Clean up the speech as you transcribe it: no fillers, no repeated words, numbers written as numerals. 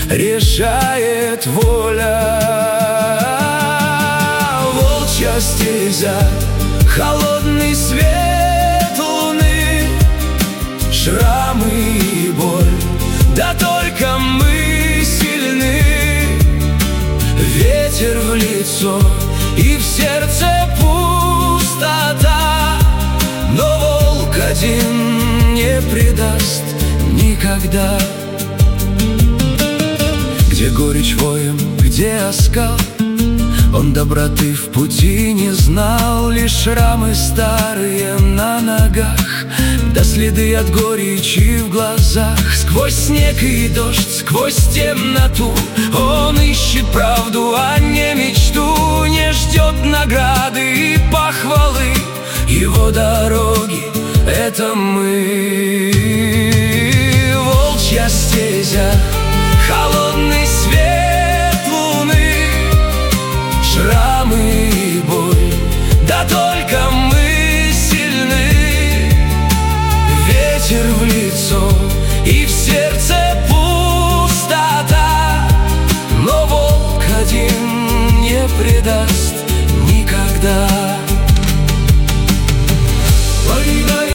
решает воля. Волчья стезя, холодный свет луны, шрамы и боль, да только мы сильны. Ветер в лицо и в сердце пустота, но волк один не предаст никогда. Где горечь воем, где оскал, он доброты в пути не знал. Лишь шрамы старые на ногах, да следы от горечи в глазах. Сквозь снег и дождь, сквозь темноту он ищет правду, а не мечту. Не ждет награды и похвалы, его дороги — это мы. Волчья стезя, холодный свет луны, шрамы и боль, да только мы сильны. Ветер в лицо и в сердце пустота, но волк один не предаст никогда.